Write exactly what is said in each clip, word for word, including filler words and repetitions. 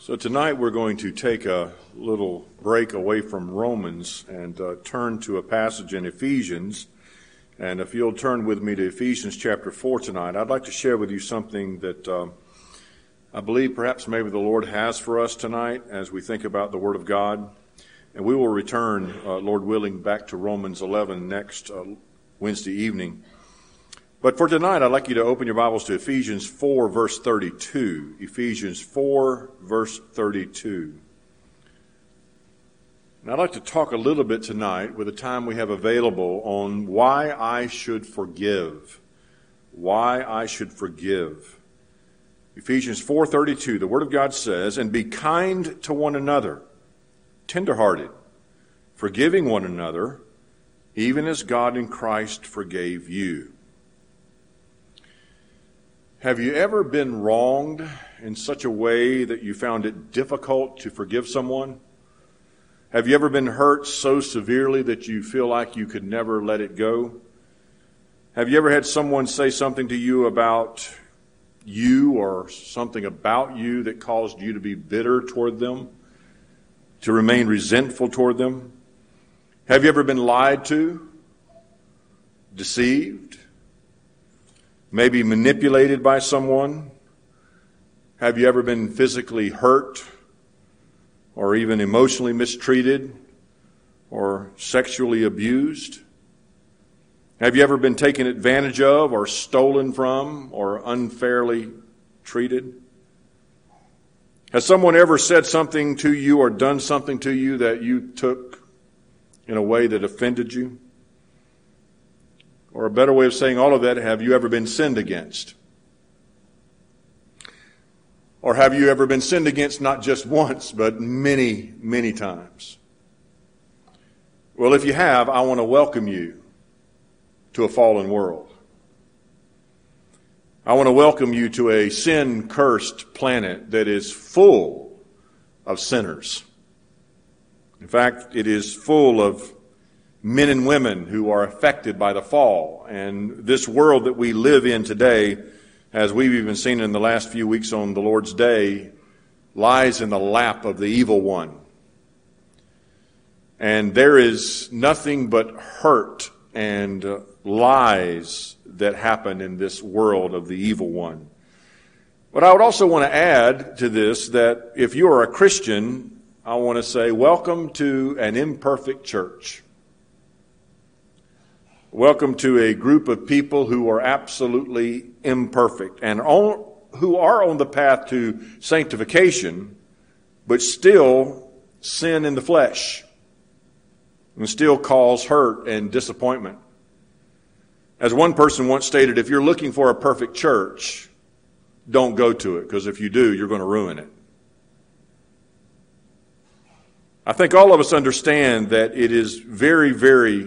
So tonight we're going to take a little break away from Romans and uh, turn to a passage in Ephesians. And if you'll turn with me to Ephesians chapter four tonight, I'd like to share with you something that uh, I believe perhaps maybe the Lord has for us tonight as we think about the Word of God. And we will return, uh, Lord willing, back to Romans eleven next uh, Wednesday evening. But for tonight, I'd like you to open your Bibles to Ephesians four, verse thirty-two. Ephesians four, verse thirty-two. And I'd like to talk a little bit tonight, with the time we have available, on why I should forgive. Why I should forgive. Ephesians four thirty-two, the Word of God says, "And be kind to one another, tenderhearted, forgiving one another, even as God in Christ forgave you." Have you ever been wronged in such a way that you found it difficult to forgive someone? Have you ever been hurt so severely that you feel like you could never let it go? Have you ever had someone say something to you about you or something about you that caused you to be bitter toward them, to remain resentful toward them? Have you ever been lied to, deceived? Maybe manipulated by someone? Have you ever been physically hurt or even emotionally mistreated or sexually abused? Have you ever been taken advantage of or stolen from or unfairly treated? Has someone ever said something to you or done something to you that you took in a way that offended you? Or a better way of saying all of that, have you ever been sinned against? Or have you ever been sinned against not just once, but many, many times? Well, if you have, I want to welcome you to a fallen world. I want to welcome you to a sin-cursed planet that is full of sinners. In fact, it is full of men and women who are affected by the fall. And this world that we live in today, as we've even seen in the last few weeks on the Lord's Day, lies in the lap of the evil one. And there is nothing but hurt and uh, lies that happen in this world of the evil one. But I would also want to add to this that if you are a Christian, I want to say welcome to an imperfect church. Welcome to a group of people who are absolutely imperfect and on, who are on the path to sanctification, but still sin in the flesh and still cause hurt and disappointment. As one person once stated, if you're looking for a perfect church, don't go to it, because if you do, you're going to ruin it. I think all of us understand that it is very, very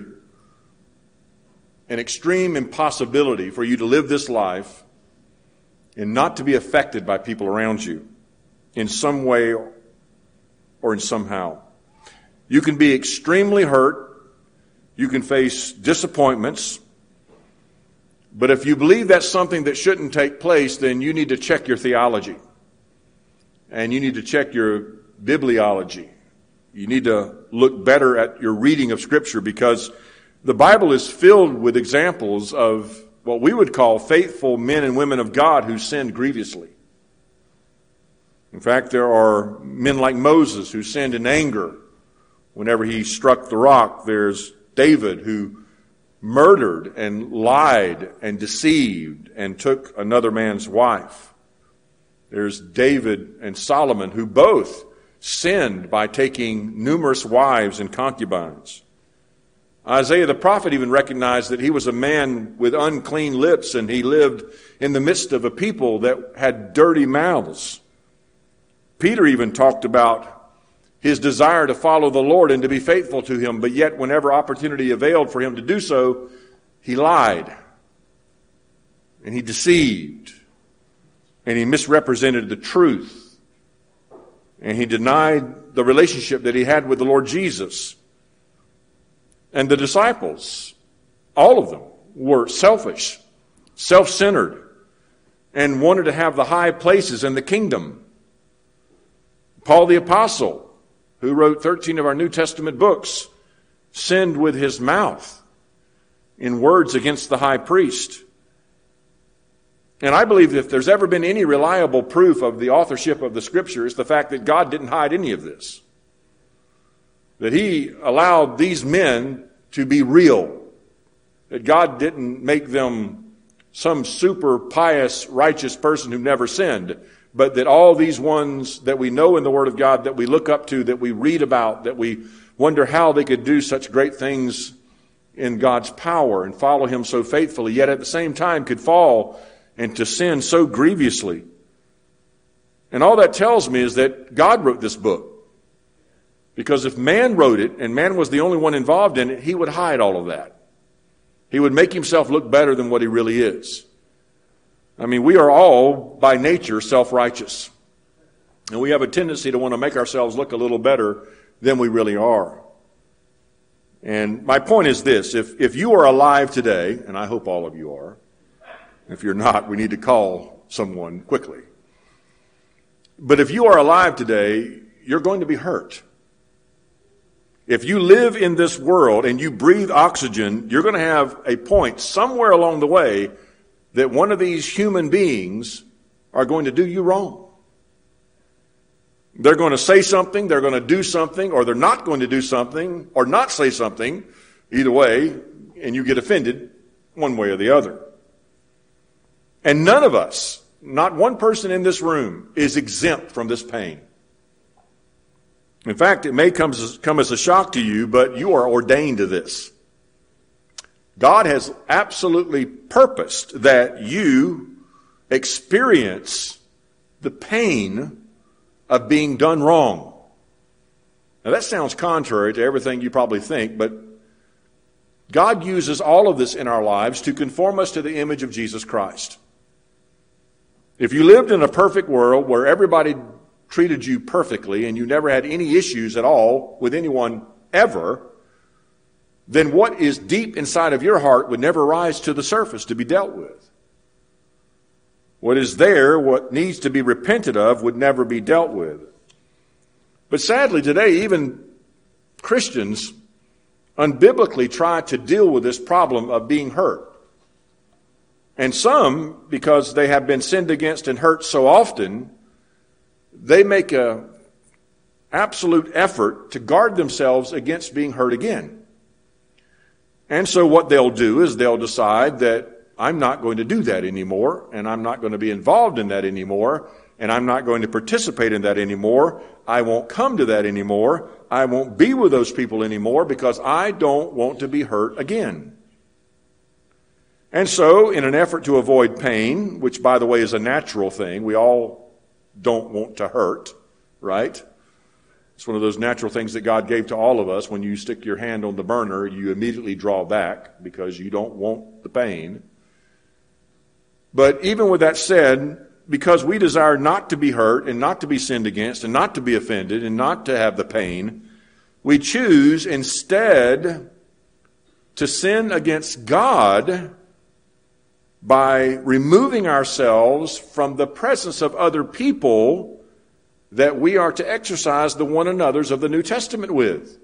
an extreme impossibility for you to live this life and not to be affected by people around you in some way or in somehow. You can be extremely hurt. You can face disappointments. But if you believe that's something that shouldn't take place, then you need to check your theology. And you need to check your bibliology. You need to look better at your reading of Scripture, because the Bible is filled with examples of what we would call faithful men and women of God who sinned grievously. In fact, there are men like Moses who sinned in anger whenever he struck the rock. There's David who murdered and lied and deceived and took another man's wife. There's David and Solomon who both sinned by taking numerous wives and concubines. Isaiah the prophet even recognized that he was a man with unclean lips, and he lived in the midst of a people that had dirty mouths. Peter even talked about his desire to follow the Lord and to be faithful to him, but yet whenever opportunity availed for him to do so, he lied and he deceived and he misrepresented the truth and he denied the relationship that he had with the Lord Jesus. And the disciples, all of them, were selfish, self-centered, and wanted to have the high places in the kingdom. Paul the Apostle, who wrote thirteen of our New Testament books, sinned with his mouth in words against the high priest. And I believe that if there's ever been any reliable proof of the authorship of the Scripture, it's the fact that God didn't hide any of this. That he allowed these men to be real. That God didn't make them some super pious, righteous person who never sinned, but that all these ones that we know in the Word of God, that we look up to, that we read about, that we wonder how they could do such great things in God's power and follow him so faithfully, yet at the same time could fall and to sin so grievously. And all that tells me is that God wrote this book. Because if man wrote it, and man was the only one involved in it, he would hide all of that. He would make himself look better than what he really is. I mean, we are all, by nature, self-righteous. And we have a tendency to want to make ourselves look a little better than we really are. And my point is this, if, if you are alive today, and I hope all of you are, if you're not, we need to call someone quickly. But if you are alive today, you're going to be hurt. If you live in this world and you breathe oxygen, you're going to have a point somewhere along the way that one of these human beings are going to do you wrong. They're going to say something, they're going to do something, or they're not going to do something, or not say something, either way, and you get offended one way or the other. And none of us, not one person in this room, is exempt from this pain. In fact, it may come as, come as a shock to you, but you are ordained to this. God has absolutely purposed that you experience the pain of being done wrong. Now that sounds contrary to everything you probably think, but God uses all of this in our lives to conform us to the image of Jesus Christ. If you lived in a perfect world where everybody treated you perfectly and you never had any issues at all with anyone ever, then what is deep inside of your heart would never rise to the surface to be dealt with. What is there, what needs to be repented of, would never be dealt with. But sadly today, even Christians unbiblically try to deal with this problem of being hurt. And some, because they have been sinned against and hurt so often, they make an absolute effort to guard themselves against being hurt again. And so what they'll do is they'll decide that I'm not going to do that anymore, and I'm not going to be involved in that anymore, and I'm not going to participate in that anymore. I won't come to that anymore. I won't be with those people anymore because I don't want to be hurt again. And so, in an effort to avoid pain, which, by the way, is a natural thing, we all don't want to hurt, right? It's one of those natural things that God gave to all of us. When you stick your hand on the burner, you immediately draw back because you don't want the pain. But even with that said, because we desire not to be hurt and not to be sinned against and not to be offended and not to have the pain, we choose instead to sin against God by removing ourselves from the presence of other people that we are to exercise the one another's of the New Testament with.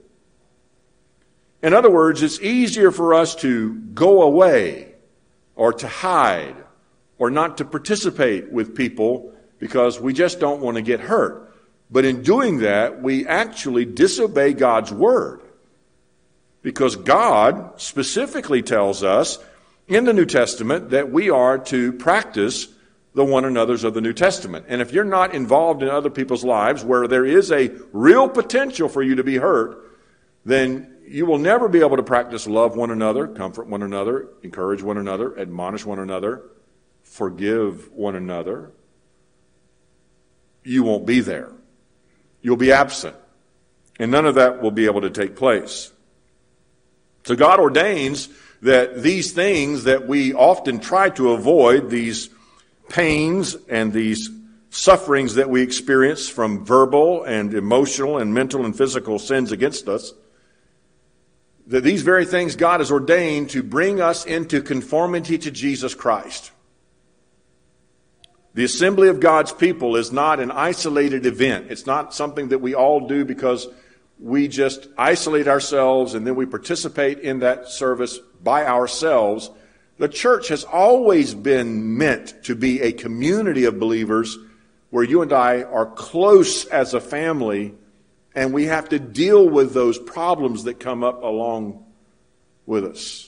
In other words, it's easier for us to go away or to hide or not to participate with people because we just don't want to get hurt. But in doing that, we actually disobey God's word. Because God specifically tells us in the New Testament that we are to practice the one another's of the New Testament. And if you're not involved in other people's lives where there is a real potential for you to be hurt, then you will never be able to practice love one another, comfort one another, encourage one another, admonish one another, forgive one another. You won't be there. You'll be absent. And none of that will be able to take place. So God ordains that these things that we often try to avoid, these pains and these sufferings that we experience from verbal and emotional and mental and physical sins against us, that these very things God has ordained to bring us into conformity to Jesus Christ. The assembly of God's people is not an isolated event. It's not something that we all do because we just isolate ourselves and then we participate in that service by ourselves. The church has always been meant to be a community of believers where you and I are close as a family, and we have to deal with those problems that come up along with us.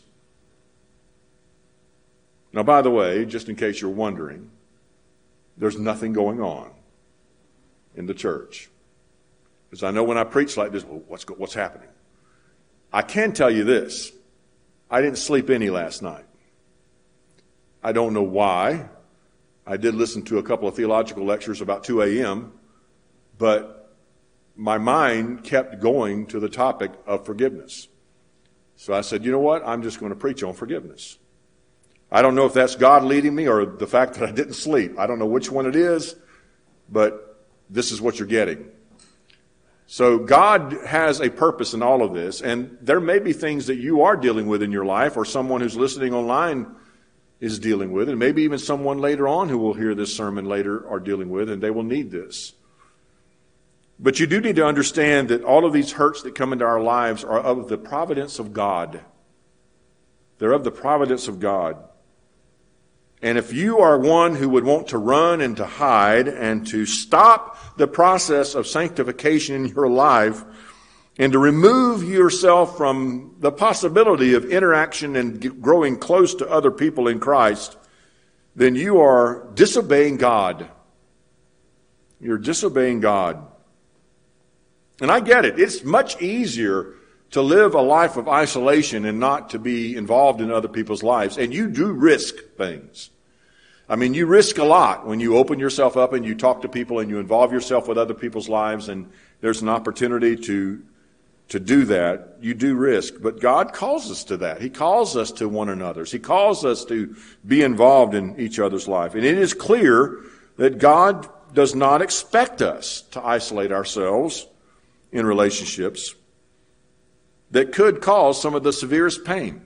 Now, by the way, just in case you're wondering, there's nothing going on in the church. Because I know when I preach like this, well, what's, what's happening? I can tell you this. I didn't sleep any last night. I don't know why. I did listen to a couple of theological lectures about two a.m., but my mind kept going to the topic of forgiveness. So I said, you know what? I'm just going to preach on forgiveness. I don't know if that's God leading me or the fact that I didn't sleep. I don't know which one it is, but this is what you're getting. So God has a purpose in all of this, and there may be things that you are dealing with in your life or someone who's listening online is dealing with, and maybe even someone later on who will hear this sermon later are dealing with, and they will need this. But you do need to understand that all of these hurts that come into our lives are of the providence of God. They're of the providence of God. And if you are one who would want to run and to hide and to stop the process of sanctification in your life and to remove yourself from the possibility of interaction and growing close to other people in Christ, then you are disobeying God. You're disobeying God. And I get it. It's much easier to live a life of isolation and not to be involved in other people's lives. And you do risk things. I mean, you risk a lot when you open yourself up and you talk to people and you involve yourself with other people's lives, and there's an opportunity to to do that. You do risk. But God calls us to that. He calls us to one another's. He calls us to be involved in each other's life. And it is clear that God does not expect us to isolate ourselves in relationships that could cause some of the severest pain.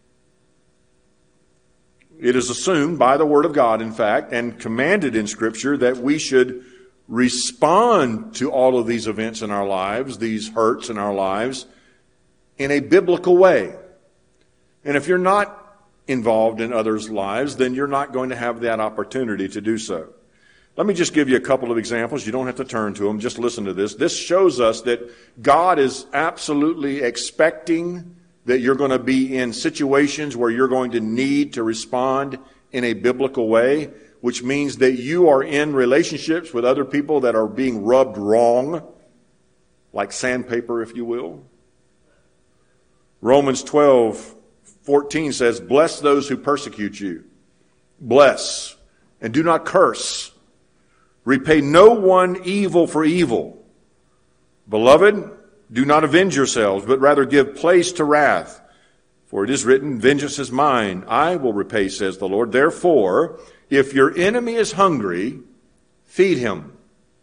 It is assumed by the Word of God, in fact, and commanded in Scripture that we should respond to all of these events in our lives, these hurts in our lives, in a biblical way. And if you're not involved in others' lives, then you're not going to have that opportunity to do so. Let me just give you a couple of examples. You don't have to turn to them. Just listen to this. This shows us that God is absolutely expecting that you're going to be in situations where you're going to need to respond in a biblical way, which means that you are in relationships with other people that are being rubbed wrong, like sandpaper, if you will. Romans twelve fourteen says, "Bless those who persecute you. Bless, and do not curse. Repay no one evil for evil. Beloved, do not avenge yourselves, but rather give place to wrath. For it is written, vengeance is mine. I will repay, says the Lord. Therefore, if your enemy is hungry, feed him.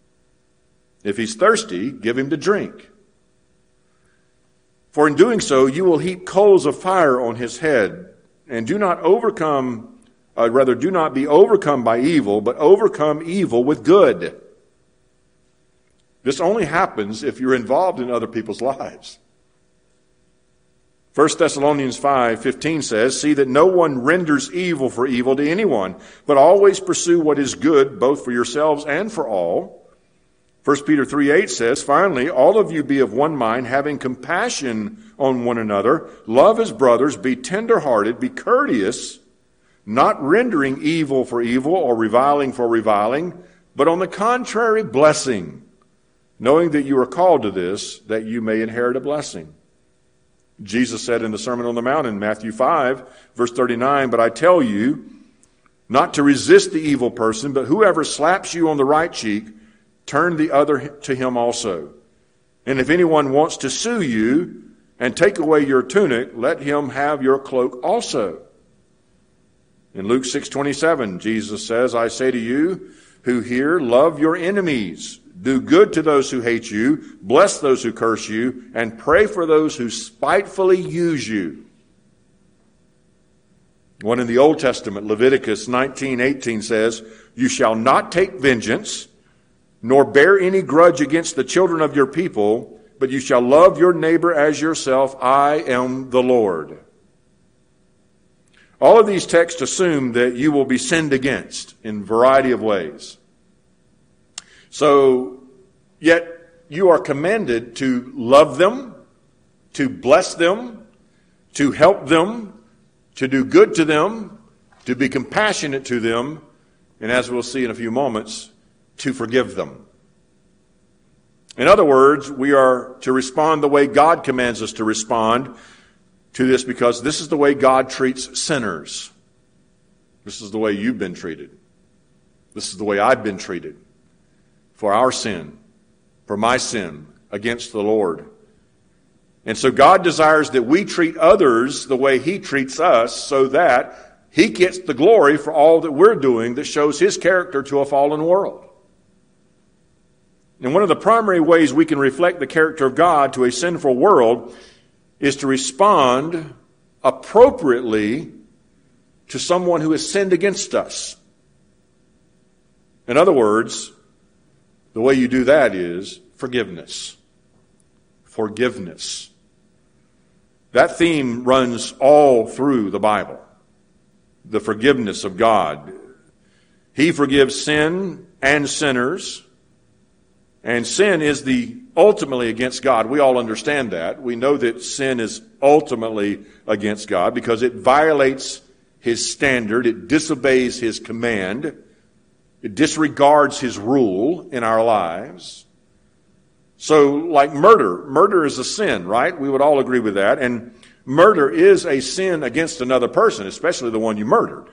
If he's thirsty, give him to drink. For in doing so, you will heap coals of fire on his head. And do not overcome, uh, rather do not be overcome by evil, but overcome evil with good." This only happens if you're involved in other people's lives. First Thessalonians five fifteen says, "See that no one renders evil for evil to anyone, but always pursue what is good, both for yourselves and for all." First Peter three eight says, "Finally, all of you be of one mind, having compassion on one another. Love as brothers, be tender-hearted, be courteous, not rendering evil for evil or reviling for reviling, but on the contrary, blessing, knowing that you are called to this, that you may inherit a blessing." Jesus said in the Sermon on the Mount in Matthew five, verse thirty-nine, "But I tell you not to resist the evil person, but whoever slaps you on the right cheek, turn the other to him also. And if anyone wants to sue you and take away your tunic, let him have your cloak also." In Luke six twenty-seven, Jesus says, "I say to you who hear, love your enemies. Do good to those who hate you, bless those who curse you, and pray for those who spitefully use you." One in the Old Testament, Leviticus nineteen eighteen says, You shall not take vengeance, nor bear any grudge against the children of your people, but you shall love your neighbor as yourself. I am the Lord. All of these texts assume that you will be sinned against in a variety of ways. So, yet you are commanded to love them, to bless them, to help them, to do good to them, to be compassionate to them, and as we'll see in a few moments, to forgive them. In other words, we are to respond the way God commands us to respond to this, because this is the way God treats sinners. This is the way you've been treated. This is the way I've been treated for our sin, for my sin against the Lord. And so God desires that we treat others the way He treats us, so that He gets the glory for all that we're doing that shows His character to a fallen world. And one of the primary ways we can reflect the character of God to a sinful world is to respond appropriately to someone who has sinned against us. In other words, the way you do that is forgiveness. Forgiveness. That theme runs all through the Bible. The forgiveness of God. He forgives sin and sinners. And sin is the ultimately against God. We all understand that. We know that sin is ultimately against God because it violates His standard. It disobeys His command. It disregards His rule in our lives. So, like murder. Murder is a sin, right? We would all agree with that. And murder is a sin against another person, especially the one you murdered.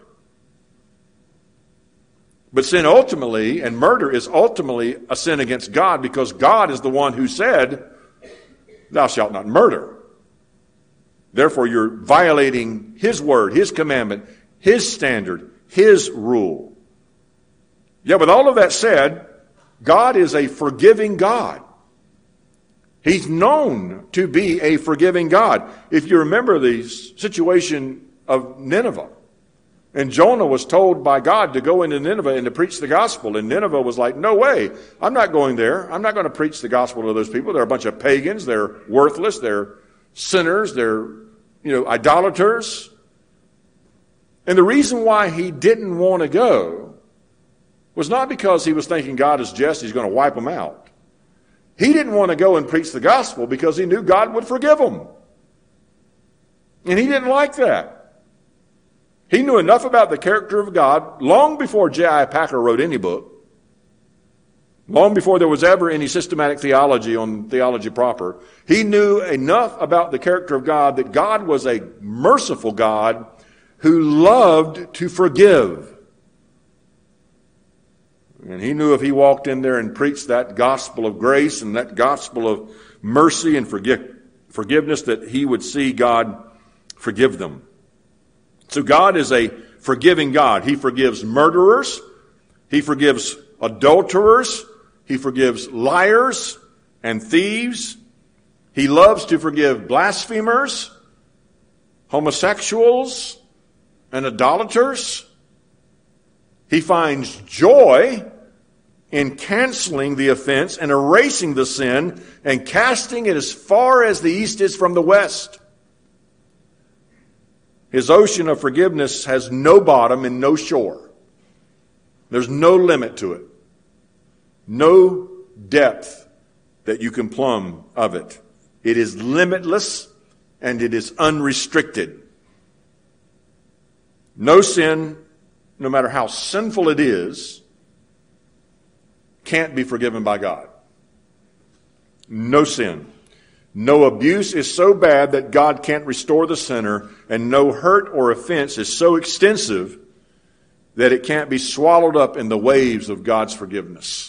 But sin ultimately, and murder is ultimately a sin against God, because God is the one who said, thou shalt not murder. Therefore, you're violating His word, His commandment, His standard, His rule. Yeah, with all of that said, God is a forgiving God. He's known to be a forgiving God. If you remember the situation of Nineveh, and Jonah was told by God to go into Nineveh and to preach the gospel. And Nineveh was like, no way, I'm not going there. I'm not going to preach the gospel to those people. They're a bunch of pagans. They're worthless. They're sinners. They're, you know, idolaters. And the reason why he didn't want to go was not because he was thinking God is just, He's going to wipe them out. He didn't want to go and preach the gospel because he knew God would forgive them. And he didn't like that. He knew enough about the character of God long before J I Packer wrote any book, long before there was ever any systematic theology on theology proper. He knew enough about the character of God that God was a merciful God who loved to forgive. And he knew if he walked in there and preached that gospel of grace and that gospel of mercy and forgive, forgiveness, that he would see God forgive them. So God is a forgiving God. He forgives murderers. He forgives adulterers. He forgives liars and thieves. He loves to forgive blasphemers, homosexuals, and idolaters. He finds joy in canceling the offense and erasing the sin and casting it as far as the east is from the west. His ocean of forgiveness has no bottom and no shore. There's no limit to it. No depth that you can plumb of it. It is limitless and it is unrestricted. No sin, no matter how sinful it is, can't be forgiven by God. No sin. No abuse is so bad that God can't restore the sinner, and no hurt or offense is so extensive that it can't be swallowed up in the waves of God's forgiveness.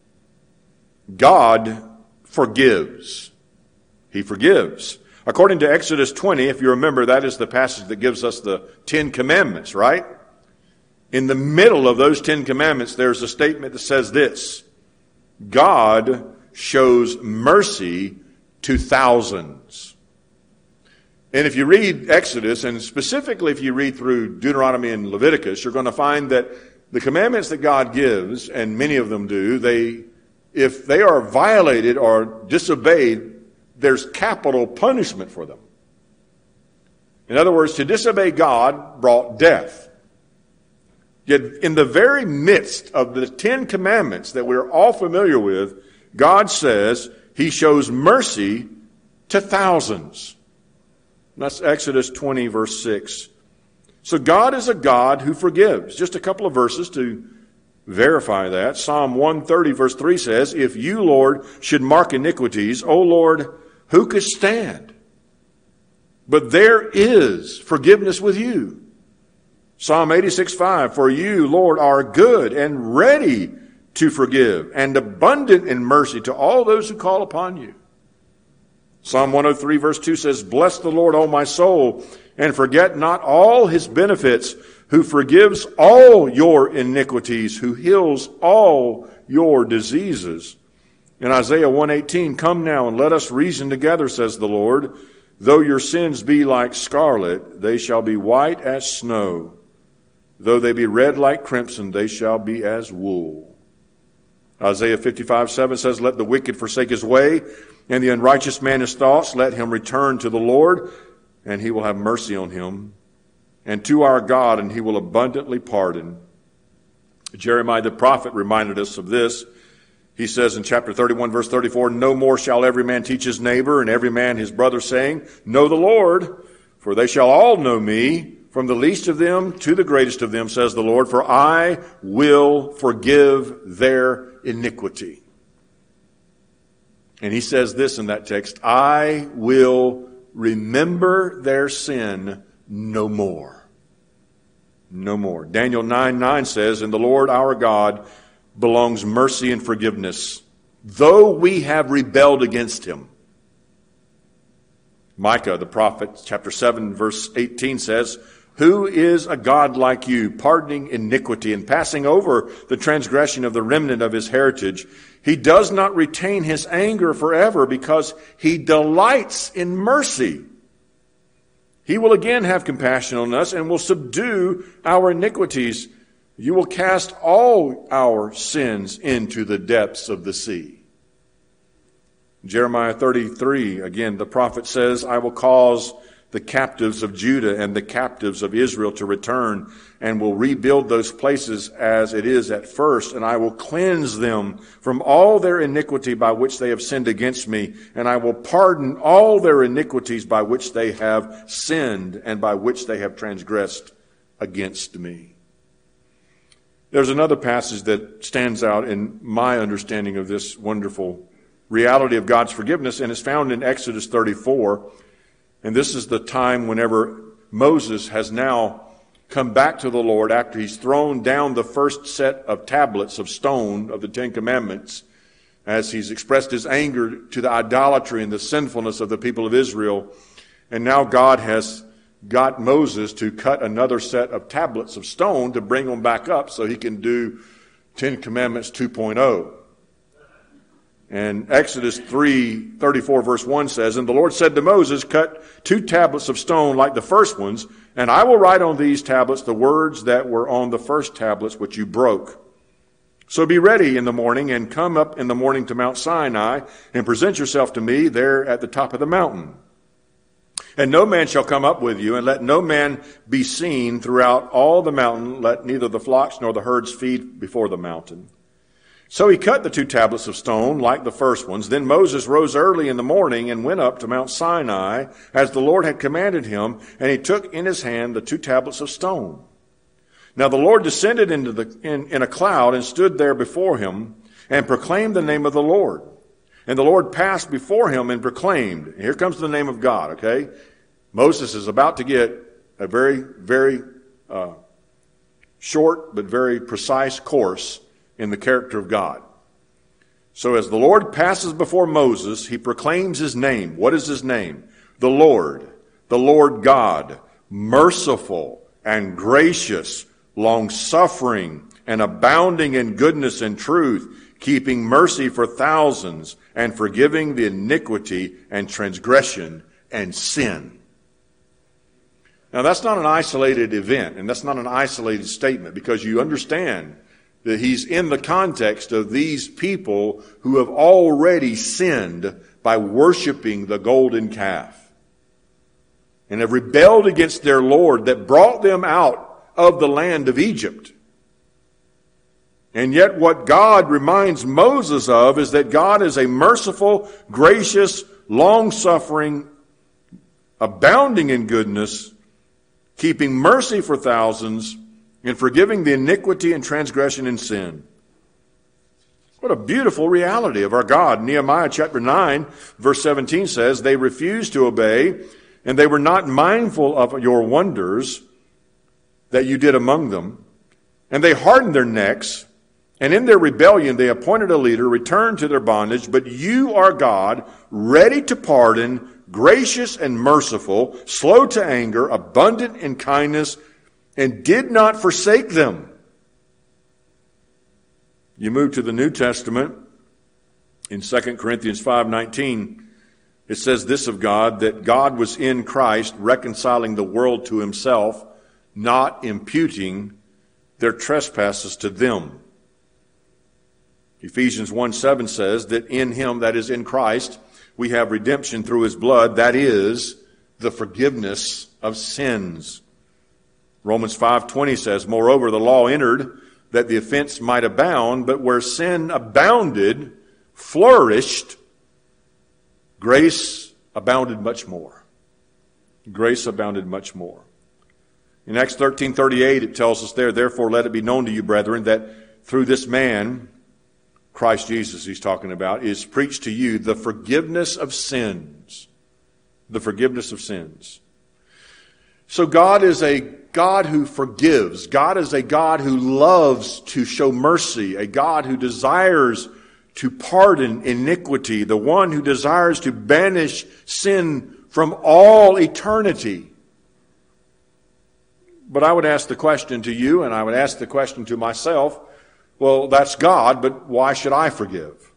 God forgives. He forgives. According to Exodus twenty, if you remember, that is the passage that gives us the Ten Commandments, right? In the middle of those Ten Commandments, there's a statement that says this: God shows mercy to thousands. And if you read Exodus, and specifically if you read through Deuteronomy and Leviticus, you're going to find that the commandments that God gives, and many of them do, they, if they are violated or disobeyed, there's capital punishment for them. In other words, to disobey God brought death. Yet in the very midst of the Ten Commandments that we're all familiar with, God says he shows mercy to thousands. And that's Exodus twenty, verse six. So God is a God who forgives. Just a couple of verses to verify that. Psalm one thirty, verse three says, if you, Lord, should mark iniquities, O Lord, who could stand? But there is forgiveness with you. Psalm eighty-six, five, for you, Lord, are good and ready to forgive and abundant in mercy to all those who call upon you. Psalm one oh three, verse two says, bless the Lord, O my soul, and forget not all his benefits, who forgives all your iniquities, who heals all your diseases. In Isaiah one eighteen, come now and let us reason together, says the Lord. Though your sins be like scarlet, they shall be white as snow. Though they be red like crimson, they shall be as wool. Isaiah fifty-five, seven says, let the wicked forsake his way, and the unrighteous man his thoughts. Let him return to the Lord, and he will have mercy on him, and to our God, and he will abundantly pardon. Jeremiah the prophet reminded us of this. He says in chapter thirty-one, verse thirty-four, no more shall every man teach his neighbor, and every man his brother, saying, know the Lord, for they shall all know me, from the least of them to the greatest of them, says the Lord, for I will forgive their iniquity. And he says this in that text, I will remember their sin no more. No more. Daniel nine, nine says, and the Lord our God belongs mercy and forgiveness, though we have rebelled against him. Micah the prophet, chapter seven, verse eighteen says, who is a God like you, pardoning iniquity and passing over the transgression of the remnant of his heritage? He does not retain his anger forever, because he delights in mercy. He will again have compassion on us and will subdue our iniquities. You will cast all our sins into the depths of the sea. Jeremiah thirty-three, again, the prophet says, I will cause the captives of Judah and the captives of Israel to return, and will rebuild those places as it is at first, and I will cleanse them from all their iniquity by which they have sinned against me, and I will pardon all their iniquities by which they have sinned and by which they have transgressed against me. There's another passage that stands out in my understanding of this wonderful reality of God's forgiveness, and it's found in Exodus thirty-four. And this is the time whenever Moses has now come back to the Lord after he's thrown down the first set of tablets of stone of the Ten Commandments, as he's expressed his anger to the idolatry and the sinfulness of the people of Israel. And now God has got Moses to cut another set of tablets of stone to bring them back up so he can do Ten Commandments two point oh. And Exodus three thirty-four, verse one says, and the Lord said to Moses, cut two tablets of stone like the first ones, and I will write on these tablets the words that were on the first tablets which you broke. So be ready in the morning, and come up in the morning to Mount Sinai, and present yourself to me there at the top of the mountain. And no man shall come up with you, and let no man be seen throughout all the mountain. Let neither the flocks nor the herds feed before the mountain. So he cut the two tablets of stone like the first ones. Then Moses rose early in the morning and went up to Mount Sinai as the Lord had commanded him, and he took in his hand the two tablets of stone. Now the Lord descended into the in, in a cloud and stood there before him and proclaimed the name of the Lord. And the Lord passed before him and proclaimed. Here comes the name of God, okay? Moses is about to get a very, very uh, short but very precise course in the character of God. So as the Lord passes before Moses, he proclaims his name. What is his name? The Lord, the Lord God, merciful and gracious, long-suffering and abounding in goodness and truth, keeping mercy for thousands and forgiving the iniquity and transgression and sin. Now, that's not an isolated event, and that's not an isolated statement, because you understand that he's in the context of these people who have already sinned by worshiping the golden calf and have rebelled against their Lord that brought them out of the land of Egypt. And yet what God reminds Moses of is that God is a merciful, gracious, long-suffering, abounding in goodness, keeping mercy for thousands, and forgiving the iniquity and transgression and sin. What a beautiful reality of our God. Nehemiah chapter nine, verse seventeen says, they refused to obey, and they were not mindful of your wonders that you did among them. And they hardened their necks, and in their rebellion they appointed a leader, returned to their bondage. But you are God, ready to pardon, gracious and merciful, slow to anger, abundant in kindness, and did not forsake them. You move to the New Testament, in Second Corinthians five nineteen, it says this of God, that God was in Christ reconciling the world to himself, not imputing their trespasses to them. Ephesians one seven says that in him, that is in Christ, we have redemption through his blood, that is, the forgiveness of sins. Romans five twenty says, moreover, the law entered that the offense might abound, but where sin abounded, flourished, grace abounded much more. Grace abounded much more. In Acts thirteen thirty-eight, it tells us there, therefore let it be known to you, brethren, that through this man, Christ Jesus he's talking about, is preached to you the forgiveness of sins. The forgiveness of sins. So God is a God who forgives. God is a God who loves to show mercy. A God who desires to pardon iniquity. The one who desires to banish sin from all eternity. But I would ask the question to you, and I would ask the question to myself, well, that's God, but why should I forgive?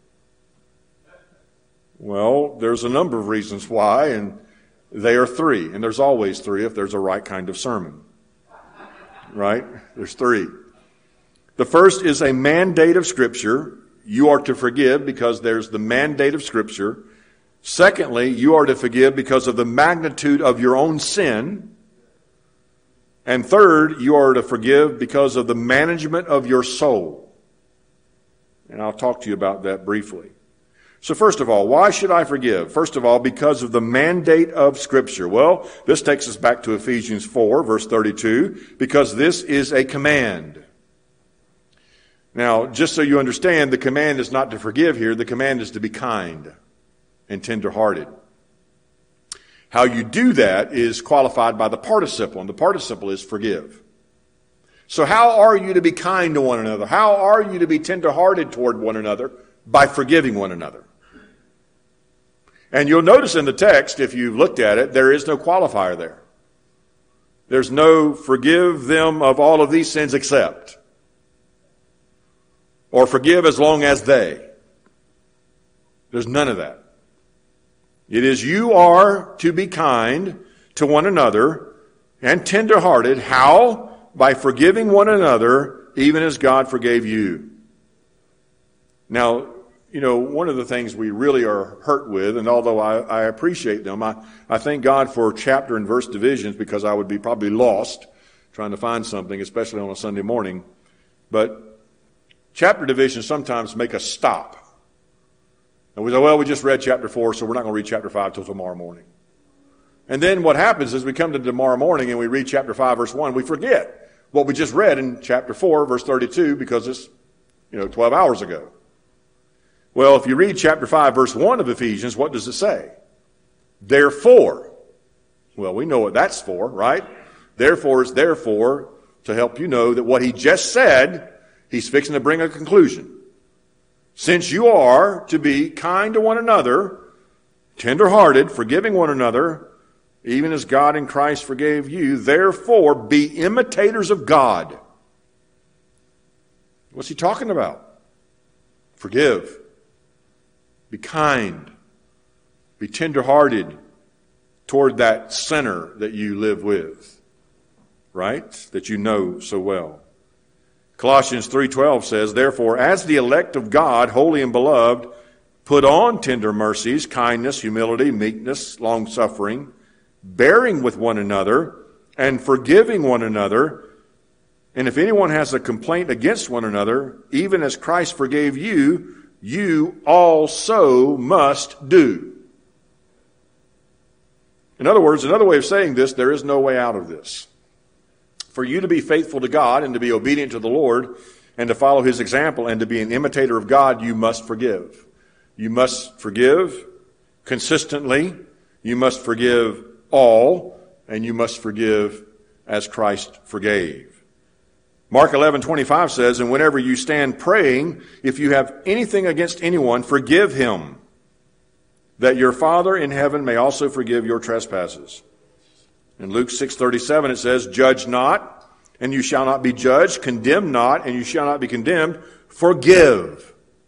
Well, there's a number of reasons why, and they are three. And there's always three if there's a right kind of sermon. Right? There's three. The first is a mandate of Scripture. You are to forgive because there's the mandate of Scripture. Secondly, you are to forgive because of the magnitude of your own sin. And third, you are to forgive because of the management of your soul. And I'll talk to you about that briefly. So first of all, why should I forgive? First of all, because of the mandate of Scripture. Well, this takes us back to Ephesians four, verse thirty-two, because this is a command. Now, just so you understand, the command is not to forgive here. The command is to be kind and tender-hearted. How you do that is qualified by the participle, and the participle is forgive. So how are you to be kind to one another? How are you to be tender-hearted toward one another? By forgiving one another. And you'll notice in the text, if you've looked at it, there is no qualifier there. There's no forgive them of all of these sins except. Or forgive as long as they. There's none of that. It is you are to be kind to one another and tender-hearted. How? By forgiving one another, even as God forgave you. Now, you know, one of the things we really are hurt with, and although I, I appreciate them, I, I thank God for chapter and verse divisions because I would be probably lost trying to find something, especially on a Sunday morning. But chapter divisions sometimes make us stop. And we say, well, we just read chapter four, so we're not going to read chapter five till tomorrow morning. And then what happens is we come to tomorrow morning and we read chapter five, verse one, we forget what we just read in chapter four, verse thirty-two, because it's, you know, twelve hours ago. Well, if you read chapter five, verse one of Ephesians, what does it say? Therefore. Well, we know what that's for, right? Therefore is therefore to help you know that what he just said, he's fixing to bring a conclusion. Since you are to be kind to one another, tender-hearted, forgiving one another, even as God in Christ forgave you, therefore be imitators of God. What's he talking about? Forgive. Be kind. Be tender-hearted toward that sinner that you live with. right? That you know so well. Colossians three twelve says, therefore, as the elect of God, holy and beloved, put on tender mercies, kindness, humility, meekness, long-suffering, bearing with one another, and forgiving one another. And if anyone has a complaint against one another, even as Christ forgave you, you also must do. In other words, another way of saying this, there is no way out of this. For you to be faithful to God and to be obedient to the Lord and to follow His example and to be an imitator of God, you must forgive. You must forgive consistently. You must forgive all. And you must forgive as Christ forgave. Mark eleven twenty-five says, and whenever you stand praying, if you have anything against anyone, forgive him, that your Father in heaven may also forgive your trespasses. In Luke six thirty-seven it says, judge not, and you shall not be judged. Condemn not, and you shall not be condemned. Forgive.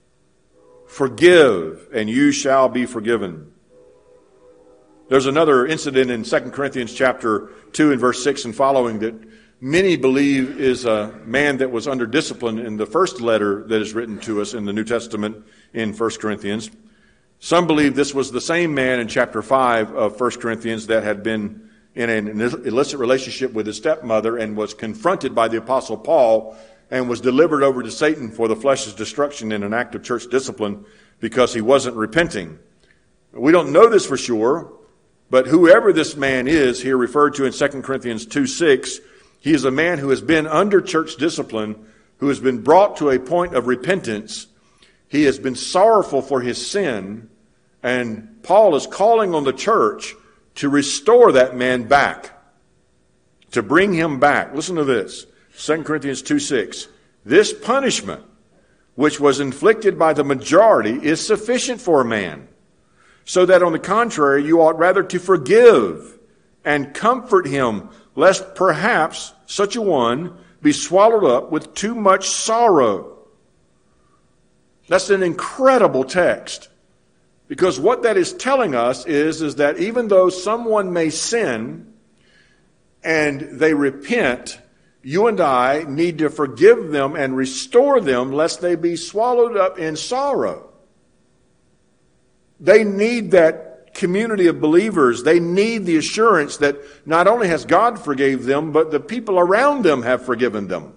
Forgive, and you shall be forgiven. There's another incident in Second Corinthians chapter two and verse six and following that many believe is a man that was under discipline in the first letter that is written to us in the New Testament in First Corinthians. Some believe this was the same man in chapter five of First Corinthians that had been in an illicit relationship with his stepmother and was confronted by the Apostle Paul and was delivered over to Satan for the flesh's destruction in an act of church discipline because he wasn't repenting. We don't know this for sure, but whoever this man is here referred to in Second Corinthians two six, he is a man who has been under church discipline, who has been brought to a point of repentance. He has been sorrowful for his sin, and Paul is calling on the church to restore that man back, to bring him back. Listen to this, Second Corinthians two six. This punishment, which was inflicted by the majority, is sufficient for a man, so that on the contrary, you ought rather to forgive and comfort him, lest perhaps such a one be swallowed up with too much sorrow. That's an incredible text. Because what that is telling us is, is that even though someone may sin and they repent, you and I need to forgive them and restore them lest they be swallowed up in sorrow. They need that community of believers. They need the assurance that not only has God forgave them, but the people around them have forgiven them.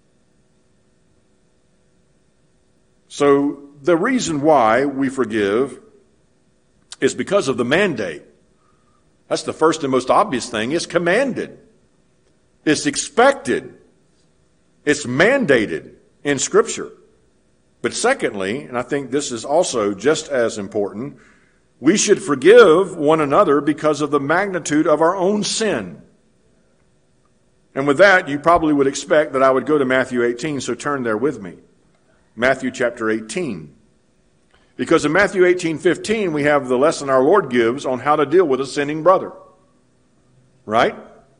So the reason why we forgive is because of the mandate. That's the first and most obvious thing. It's commanded. It's expected. It's mandated in Scripture. But secondly, and I think this is also just as important, we should forgive one another because of the magnitude of our own sin. And with that, you probably would expect that I would go to Matthew eighteen, so turn there with me. Matthew chapter eighteen. Because in Matthew eighteen fifteen, we have the lesson our Lord gives on how to deal with a sinning brother. Right?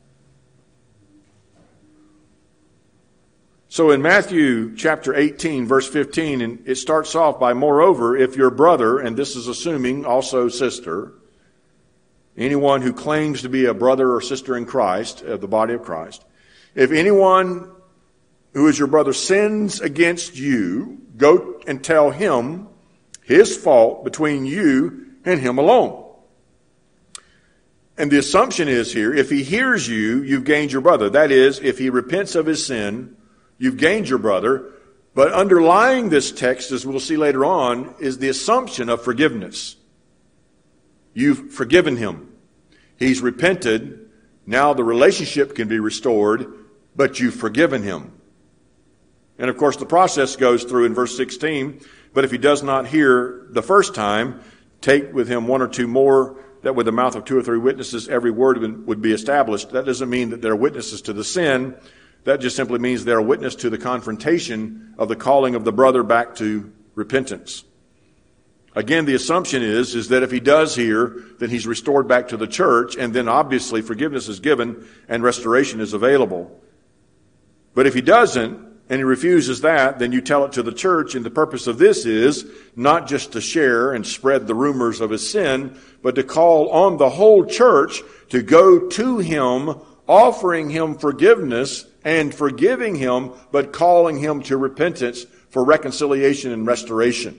So in Matthew chapter eighteen, verse fifteen, and it starts off by, moreover, if your brother, and this is assuming also sister, anyone who claims to be a brother or sister in Christ, of the body of Christ, if anyone who is your brother sins against you, go and tell him his fault between you and him alone. And the assumption is here, if he hears you, you've gained your brother. That is, if he repents of his sin, you've gained your brother. But underlying this text, as we'll see later on, is the assumption of forgiveness. You've forgiven him. He's repented. Now the relationship can be restored, but you've forgiven him. And of course, the process goes through in verse sixteen. But if he does not hear the first time, take with him one or two more, that with the mouth of two or three witnesses, every word would be established. That doesn't mean that they're witnesses to the sin. That just simply means they're a witness to the confrontation of the calling of the brother back to repentance. Again, the assumption is, is that if he does hear, then he's restored back to the church, and then obviously forgiveness is given and restoration is available. But if he doesn't, and he refuses that, then you tell it to the church, and the purpose of this is not just to share and spread the rumors of his sin, but to call on the whole church to go to him offering him forgiveness and forgiving him, but calling him to repentance for reconciliation and restoration.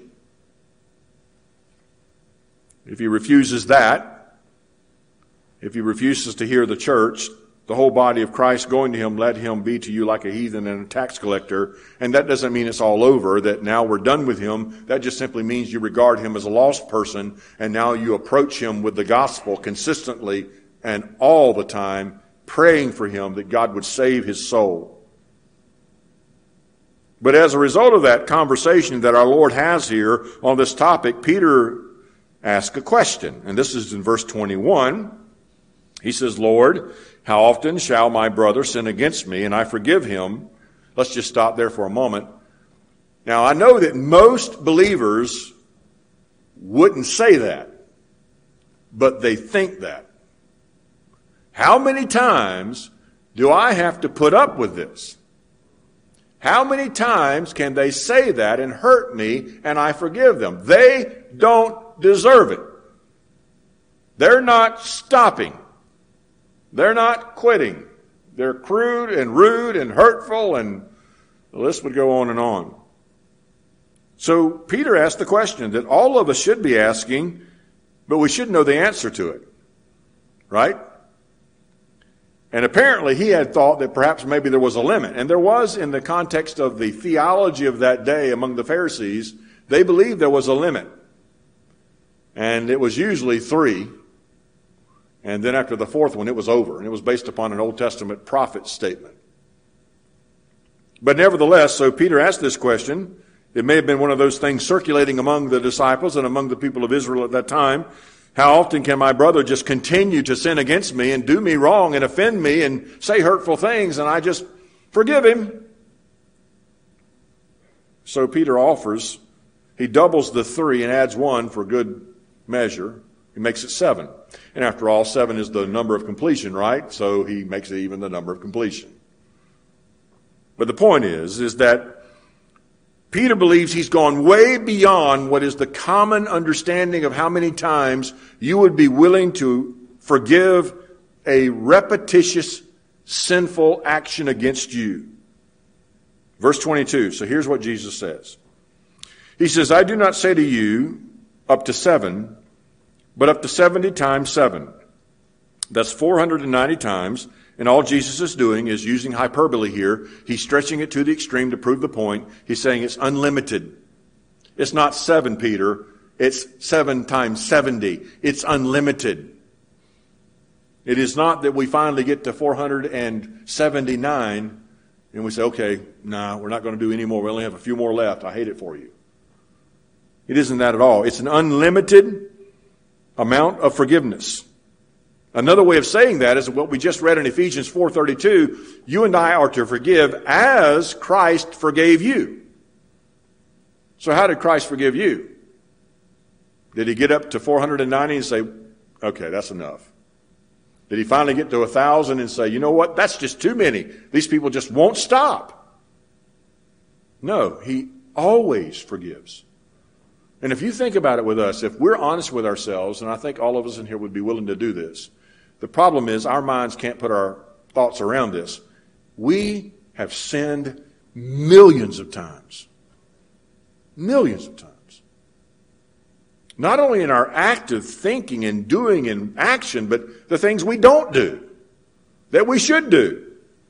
If he refuses that, if he refuses to hear the church, the whole body of Christ going to him, let him be to you like a heathen and a tax collector. And that doesn't mean it's all over, that now we're done with him. That just simply means you regard him as a lost person, and now you approach him with the gospel consistently and all the time, praying for him that God would save his soul. But as a result of that conversation that our Lord has here on this topic, Peter asks a question. And this is in verse twenty-one. He says, Lord, how often shall my brother sin against me and I forgive him? Let's just stop there for a moment. Now, I know that most believers wouldn't say that, but they think that. How many times do I have to put up with this? How many times can they say that and hurt me and I forgive them? They don't deserve it. They're not stopping. They're not quitting. They're crude and rude and hurtful, and the list would go on and on. So Peter asked the question that all of us should be asking, but we should know the answer to it. Right? And apparently he had thought that perhaps maybe there was a limit. And there was, in the context of the theology of that day among the Pharisees, they believed there was a limit. And it was usually three. And then after the fourth one, it was over. And it was based upon an Old Testament prophet statement. But nevertheless, so Peter asked this question. It may have been one of those things circulating among the disciples and among the people of Israel at that time. How often can my brother just continue to sin against me and do me wrong and offend me and say hurtful things, and I just forgive him? So Peter offers, he doubles the three and adds one for good measure. He makes it seven. And after all, seven is the number of completion, right? So he makes it even the number of completion. But the point is, is that Peter believes he's gone way beyond what is the common understanding of how many times you would be willing to forgive a repetitious, sinful action against you. Verse twenty-two, so here's what Jesus says. He says, I do not say to you up to seven, but up to seventy times seven. That's four hundred ninety times. And all Jesus is doing is using hyperbole here. He's stretching it to the extreme to prove the point. He's saying it's unlimited. It's not seven, Peter. It's seven times seventy. It's unlimited. It is not that we finally get to four hundred seventy-nine and we say, okay, nah, we're not going to do any more. We only have a few more left. I hate it for you. It isn't that at all. It's an unlimited amount of forgiveness. Another way of saying that is what we just read in Ephesians four thirty-two. You and I are to forgive as Christ forgave you. So how did Christ forgive you? Did he get up to four hundred ninety and say, okay, that's enough? Did he finally get to one thousand and say, you know what, that's just too many. These people just won't stop. No, he always forgives. And if you think about it with us, if we're honest with ourselves, and I think all of us in here would be willing to do this, the problem is our minds can't put our thoughts around this. We have sinned millions of times. Millions of times. Not only in our active thinking and doing and action, but the things we don't do that we should do.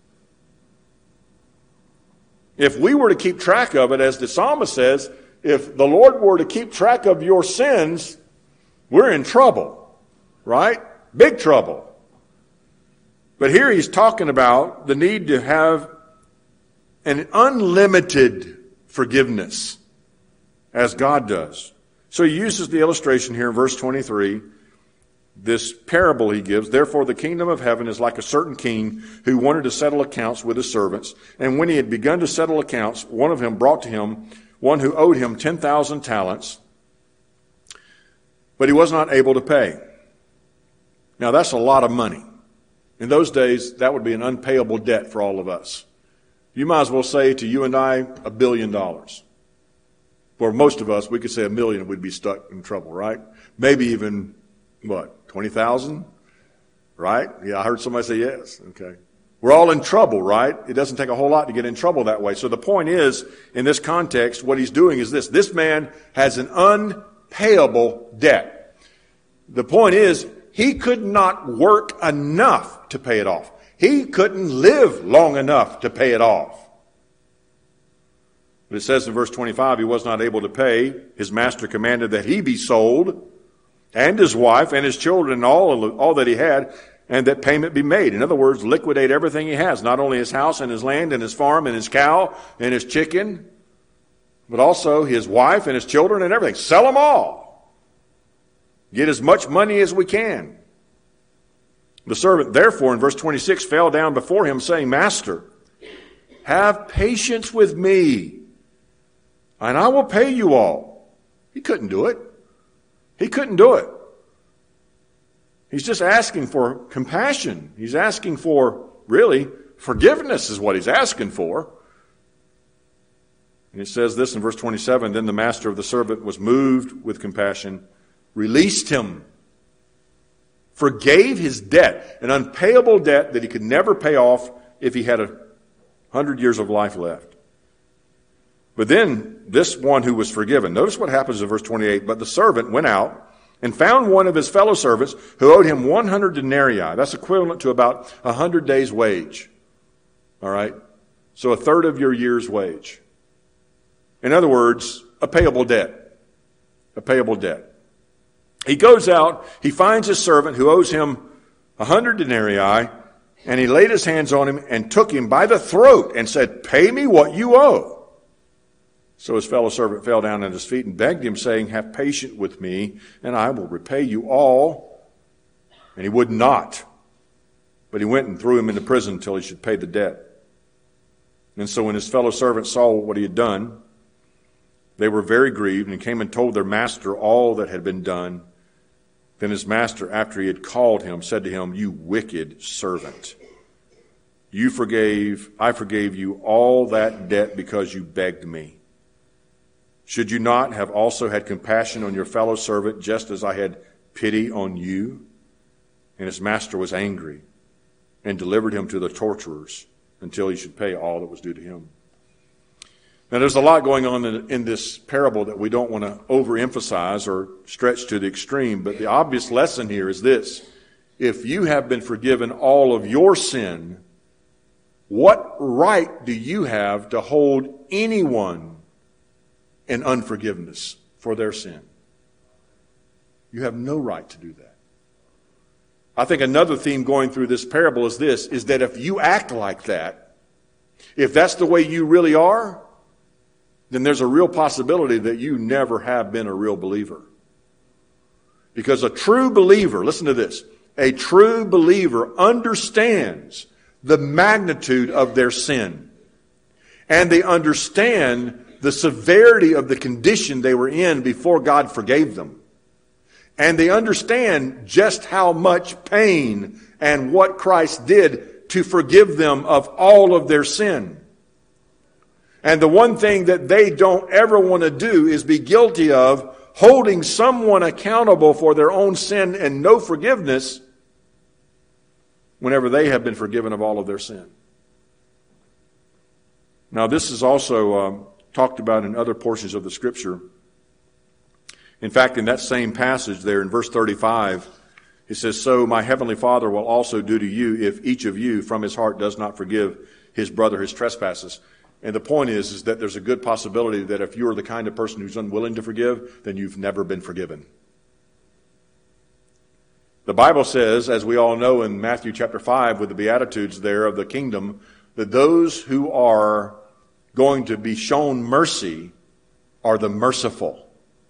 If we were to keep track of it, as the psalmist says, if the Lord were to keep track of your sins, we're in trouble, right? Big trouble. But here he's talking about the need to have an unlimited forgiveness as God does. So he uses the illustration here in verse twenty-three, this parable he gives. Therefore the kingdom of heaven is like a certain king who wanted to settle accounts with his servants. And when he had begun to settle accounts, one of them brought to him one who owed him ten thousand talents, but he was not able to pay. Now that's a lot of money. In those days, that would be an unpayable debt for all of us. You might as well say to you and I, a billion dollars. For most of us, we could say a million, we'd be stuck in trouble, right? Maybe even, what, twenty thousand? Right? Yeah, I heard somebody say yes. Okay. We're all in trouble, right? It doesn't take a whole lot to get in trouble that way. So the point is, in this context, what he's doing is this. This man has an unpayable debt. The point is, he could not work enough to pay it off. He couldn't live long enough to pay it off. But it says in verse twenty-five, he was not able to pay. His master commanded that he be sold, and his wife, and his children, and all, all that he had, and that payment be made. In other words, liquidate everything he has, not only his house and his land and his farm and his cow and his chicken, but also his wife and his children and everything. Sell them all. Get as much money as we can. The servant, therefore, in verse twenty-six, fell down before him, saying, Master, have patience with me, and I will pay you all. He couldn't do it. He couldn't do it. He's just asking for compassion. He's asking for, really, forgiveness is what he's asking for. And it says this in verse twenty-seven, Then the master of the servant was moved with compassion, released him, forgave his debt, an unpayable debt that he could never pay off if he had a hundred years of life left. But then this one who was forgiven, notice what happens in verse twenty-eight, But the servant went out and found one of his fellow servants who owed him one hundred denarii. That's equivalent to about a hundred days' wage. All right? So a third of your year's wage. In other words, a payable debt. A payable debt. He goes out, he finds his servant who owes him a hundred denarii, and he laid his hands on him and took him by the throat and said, Pay me what you owe. So his fellow servant fell down at his feet and begged him, saying, Have patience with me, and I will repay you all. And he would not. But he went and threw him into prison until he should pay the debt. And so when his fellow servants saw what he had done, they were very grieved and came and told their master all that had been done. Then his master, after he had called him, said to him, You wicked servant, you forgave, I forgave you all that debt because you begged me. Should you not have also had compassion on your fellow servant, just as I had pity on you? And his master was angry and delivered him to the torturers until he should pay all that was due to him. Now, there's a lot going on in, in this parable that we don't want to overemphasize or stretch to the extreme, but the obvious lesson here is this. If you have been forgiven all of your sin, what right do you have to hold anyone in unforgiveness for their sin? You have no right to do that. I think another theme going through this parable is this, is that if you act like that, if that's the way you really are, then there's a real possibility that you never have been a real believer. Because a true believer, listen to this, a true believer understands the magnitude of their sin. And they understand the severity of the condition they were in before God forgave them. And they understand just how much pain and what Christ did to forgive them of all of their sin. And the one thing that they don't ever want to do is be guilty of holding someone accountable for their own sin and no forgiveness whenever they have been forgiven of all of their sin. Now, this is also um, talked about in other portions of the Scripture. In fact, in that same passage there in verse thirty-five, it says, So my heavenly Father will also do to you if each of you from his heart does not forgive his brother his trespasses. And the point is, is that there's a good possibility that if you're the kind of person who's unwilling to forgive, then you've never been forgiven. The Bible says, as we all know in Matthew chapter five with the Beatitudes there of the kingdom, that those who are going to be shown mercy are the merciful.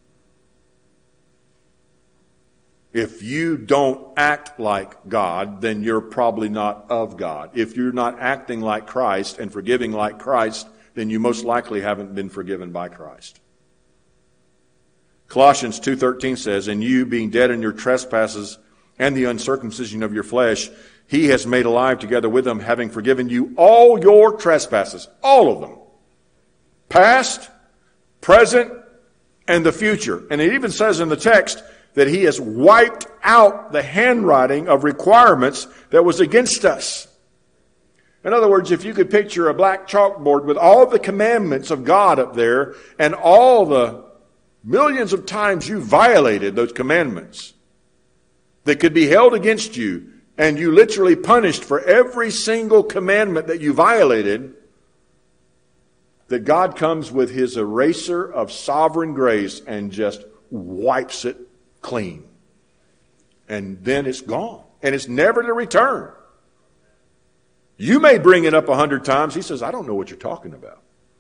If you don't act like God, then you're probably not of God. If you're not acting like Christ and forgiving like Christ, then you most likely haven't been forgiven by Christ. Colossians two thirteen says, And you, being dead in your trespasses and the uncircumcision of your flesh, he has made alive together with them, having forgiven you all your trespasses, all of them. Past, present, and the future. And it even says in the text that he has wiped out the handwriting of requirements that was against us. In other words, if you could picture a black chalkboard with all the commandments of God up there and all the millions of times you violated those commandments that could be held against you, and you literally punished for every single commandment that you violated, that God comes with his eraser of sovereign grace and just wipes it clean. And then it's gone. And it's never to return. You may bring it up a hundred times. He says, I don't know what you're talking about.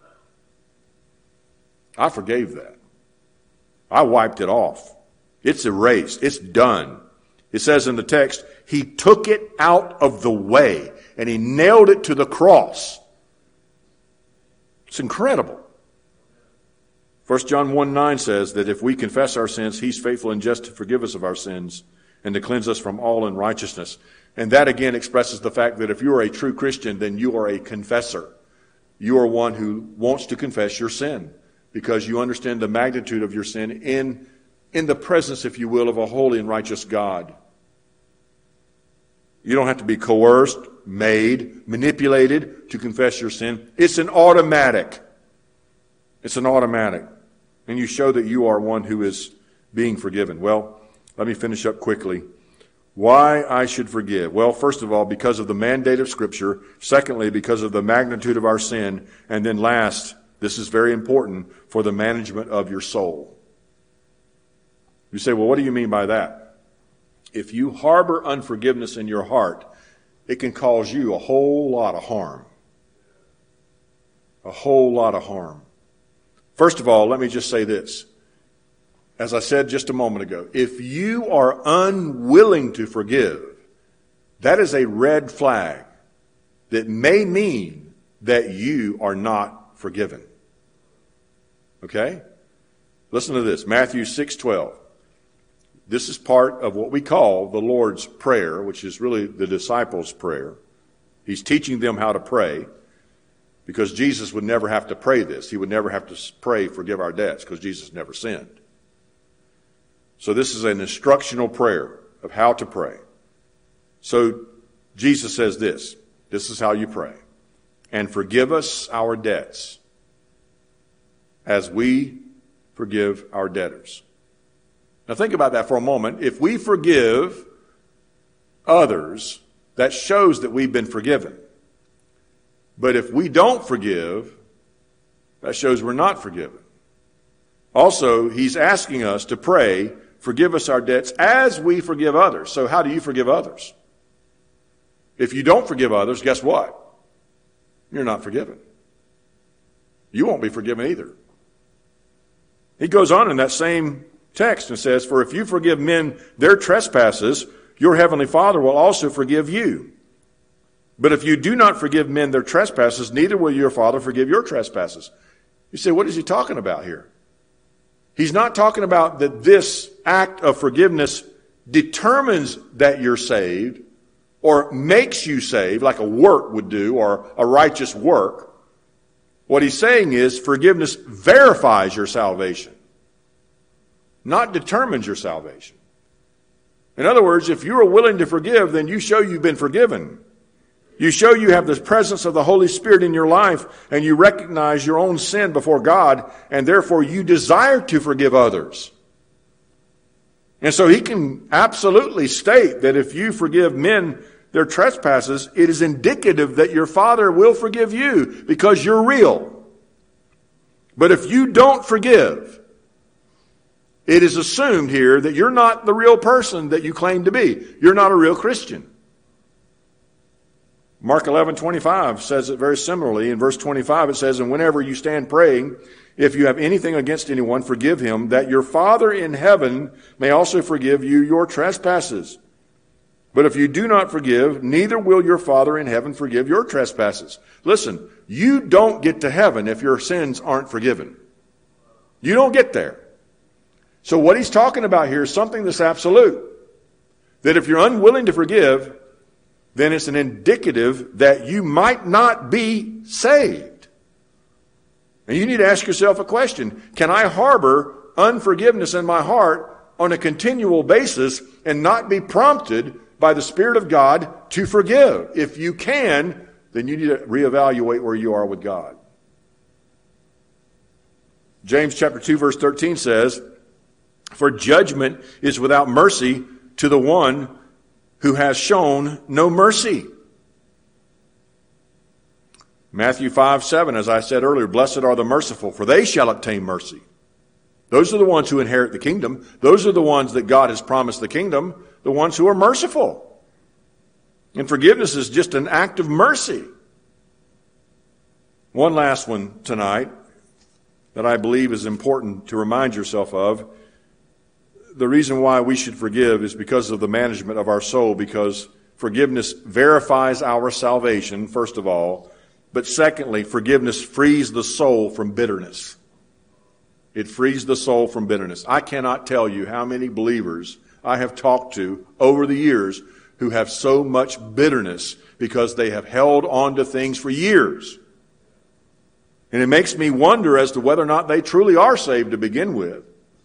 I forgave that. I wiped it off. It's erased. It's done. It says in the text, he took it out of the way and he nailed it to the cross. It's incredible. First John one nine says that if we confess our sins, he's faithful and just to forgive us of our sins and to cleanse us from all unrighteousness. And that again expresses the fact that if you are a true Christian, then you are a confessor. You are one who wants to confess your sin because you understand the magnitude of your sin in, in the presence, if you will, of a holy and righteous God. You don't have to be coerced, made, manipulated to confess your sin. It's an automatic. It's an automatic. And you show that you are one who is being forgiven. Well, let me finish up quickly. Why I should forgive? Well, first of all, because of the mandate of Scripture. Secondly, because of the magnitude of our sin. And then last, this is very important, for the management of your soul. You say, well, what do you mean by that? If you harbor unforgiveness in your heart, it can cause you a whole lot of harm. A whole lot of harm. First of all, let me just say this. As I said just a moment ago, if you are unwilling to forgive, that is a red flag that may mean that you are not forgiven. Okay? Listen to this. Matthew six twelve. This is part of what we call the Lord's Prayer, which is really the disciples' prayer. He's teaching them how to pray because Jesus would never have to pray this. He would never have to pray, forgive our debts, because Jesus never sinned. So this is an instructional prayer of how to pray. So Jesus says this. This is how you pray. And forgive us our debts as we forgive our debtors. Now think about that for a moment. If we forgive others, that shows that we've been forgiven. But if we don't forgive, that shows we're not forgiven. Also, he's asking us to pray, forgive us our debts as we forgive others. So how do you forgive others? If you don't forgive others, guess what? You're not forgiven. You won't be forgiven either. He goes on in that same text and says, for if you forgive men their trespasses, your heavenly Father will also forgive you. But if you do not forgive men their trespasses, neither will your Father forgive your trespasses. You say, what is he talking about here? He's not talking about that this act of forgiveness determines that you're saved or makes you saved like a work would do or a righteous work. What he's saying is forgiveness verifies your salvation, not determines your salvation. In other words, if you are willing to forgive, then you show you've been forgiven. You show you have the presence of the Holy Spirit in your life and you recognize your own sin before God and therefore you desire to forgive others. And so he can absolutely state that if you forgive men their trespasses, it is indicative that your Father will forgive you because you're real. But if you don't forgive, it is assumed here that you're not the real person that you claim to be. You're not a real Christian. Mark eleven twenty-five says it very similarly. In verse twenty-five it says, and whenever you stand praying, if you have anything against anyone, forgive him, that your Father in heaven may also forgive you your trespasses. But if you do not forgive, neither will your Father in heaven forgive your trespasses. Listen, you don't get to heaven if your sins aren't forgiven. You don't get there. So what he's talking about here is something that's absolute. That if you're unwilling to forgive, then it's an indicative that you might not be saved. And you need to ask yourself a question. Can I harbor unforgiveness in my heart on a continual basis and not be prompted by the Spirit of God to forgive? If you can, then you need to reevaluate where you are with God. James chapter two verse thirteen says, "For judgment is without mercy to the one who has shown no mercy." Matthew five seven, as I said earlier, "Blessed are the merciful, for they shall obtain mercy." Those are the ones who inherit the kingdom. Those are the ones that God has promised the kingdom, the ones who are merciful. And forgiveness is just an act of mercy. One last one tonight that I believe is important to remind yourself of. The reason why we should forgive is because of the management of our soul, because forgiveness verifies our salvation, first of all. But secondly, forgiveness frees the soul from bitterness. It frees the soul from bitterness. I cannot tell you how many believers I have talked to over the years who have so much bitterness because they have held on to things for years. And it makes me wonder as to whether or not they truly are saved to begin with.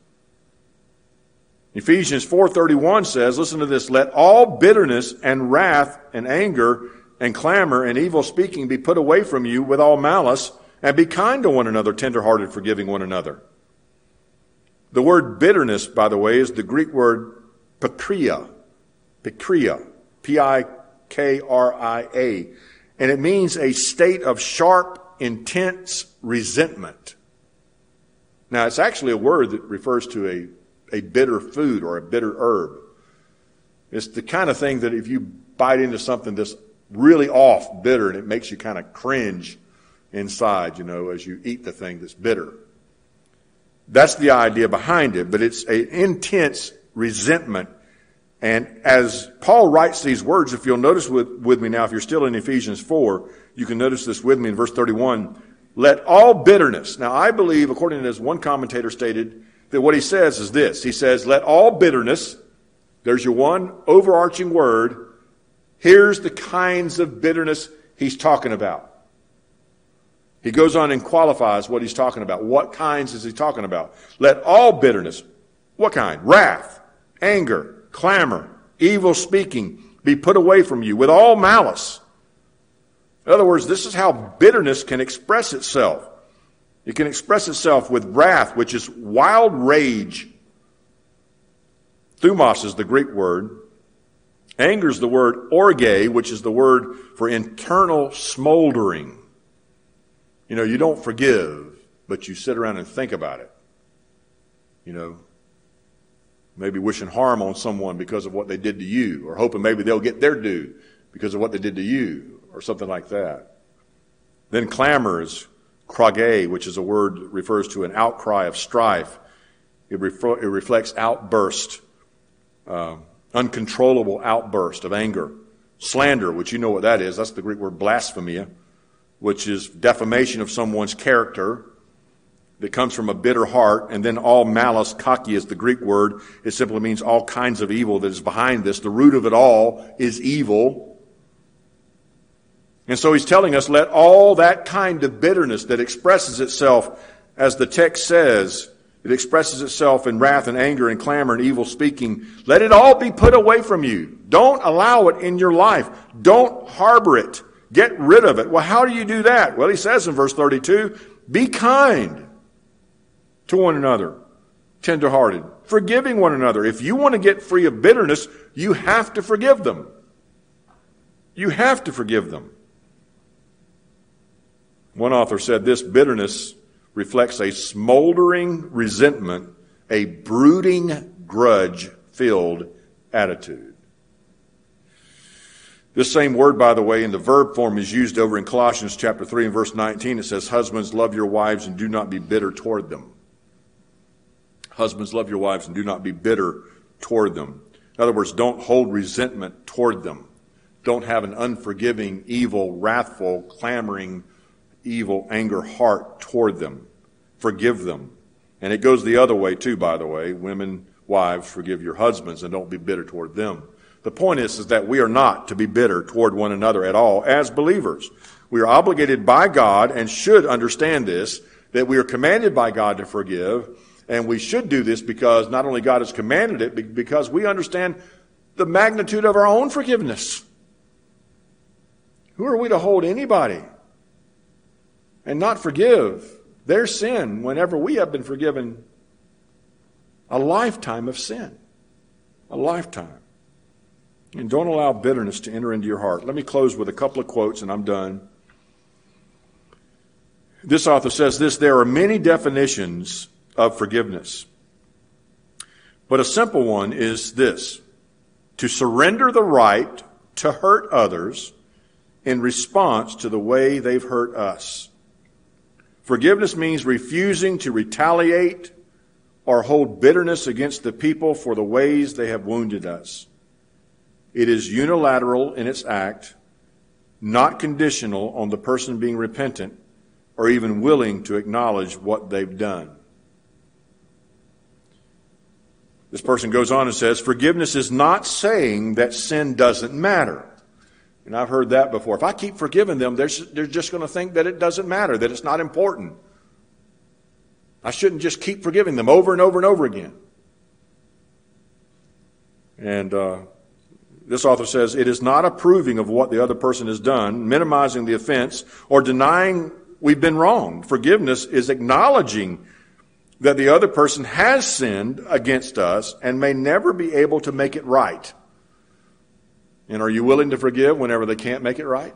Ephesians four thirty-one says, listen to this, "Let all bitterness and wrath and anger and clamor and evil speaking be put away from you with all malice, and be kind to one another, tenderhearted, forgiving one another." The word bitterness, by the way, is the Greek word pikria. Pikria. P I K R I A. And it means a state of sharp, intense resentment. Now, it's actually a word that refers to a, a bitter food or a bitter herb. It's the kind of thing that if you bite into something that's really off bitter and it makes you kind of cringe inside, you know, as you eat the thing that's bitter. That's the idea behind it, but it's an intense resentment. And as Paul writes these words, if you'll notice with, with me now, if you're still in Ephesians four, you can notice this with me in verse thirty-one. "Let all bitterness." Now, I believe, according to as one commentator stated, that what he says is this. He says, "Let all bitterness," there's your one overarching word. Here's the kinds of bitterness he's talking about. He goes on and qualifies what he's talking about. What kinds is he talking about? "Let all bitterness," what kind? "Wrath, anger, clamor, evil speaking be put away from you with all malice." In other words, this is how bitterness can express itself. It can express itself with wrath, which is wild rage. Thumos is the Greek word. Anger is the word orge, which is the word for internal smoldering. You know, you don't forgive, but you sit around and think about it. You know, maybe wishing harm on someone because of what they did to you, or hoping maybe they'll get their due because of what they did to you, or something like that. Then clamor is krage, which is a word that refers to an outcry of strife. It, refer, it reflects outburst, uh, uncontrollable outburst of anger. Slander, which you know what that is, that's the Greek word blasphemia, which is defamation of someone's character that comes from a bitter heart. And then all malice, kaki is the Greek word. It simply means all kinds of evil that is behind this. The root of it all is evil. And so he's telling us, let all that kind of bitterness that expresses itself, as the text says, it expresses itself in wrath and anger and clamor and evil speaking, let it all be put away from you. Don't allow it in your life. Don't harbor it. Get rid of it. Well, how do you do that? Well, he says in verse thirty-two, be kind to one another, tenderhearted, forgiving one another. If you want to get free of bitterness, you have to forgive them. You have to forgive them. One author said this, bitterness reflects a smoldering resentment, a brooding, grudge-filled attitude. This same word, by the way, in the verb form is used over in Colossians chapter three and verse nineteen. It says, husbands, love your wives and do not be bitter toward them. Husbands, love your wives and do not be bitter toward them. In other words, don't hold resentment toward them. Don't have an unforgiving, evil, wrathful, clamoring, evil, anger heart toward them. Forgive them. And it goes the other way too, by the way. Women, wives, forgive your husbands and don't be bitter toward them. The point is, is that we are not to be bitter toward one another at all as believers. We are obligated by God and should understand this, that we are commanded by God to forgive, And we should do this because not only God has commanded it, but because we understand the magnitude of our own forgiveness. Who are we to hold anybody and not forgive their sin whenever we have been forgiven a lifetime of sin? A lifetime. And don't allow bitterness to enter into your heart. Let me close with a couple of quotes and I'm done. This author says this: there are many definitions of forgiveness, but a simple one is this: to surrender the right to hurt others in response to the way they've hurt us. Forgiveness means refusing to retaliate or hold bitterness against the people for the ways they have wounded us. It is unilateral in its act, not conditional on the person being repentant or even willing to acknowledge what they've done. This person goes on and says, forgiveness is not saying that sin doesn't matter. And I've heard that before. If I keep forgiving them, they're, they're just going to think that it doesn't matter, that it's not important. I shouldn't just keep forgiving them over and over and over again. And uh, this author says, it is not approving of what the other person has done, minimizing the offense, or denying we've been wrong. Forgiveness is acknowledging that the other person has sinned against us and may never be able to make it right. And are you willing to forgive whenever they can't make it right?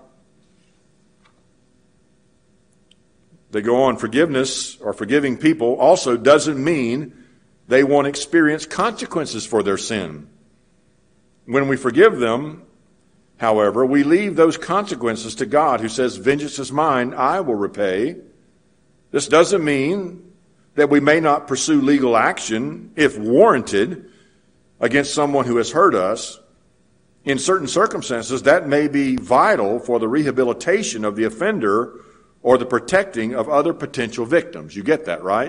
They go on, forgiveness or forgiving people also doesn't mean they won't experience consequences for their sin. When we forgive them, however, we leave those consequences to God, who says, vengeance is mine, I will repay. This doesn't mean that we may not pursue legal action, if warranted, against someone who has hurt us. In certain circumstances, that may be vital for the rehabilitation of the offender or the protecting of other potential victims. You get that, right?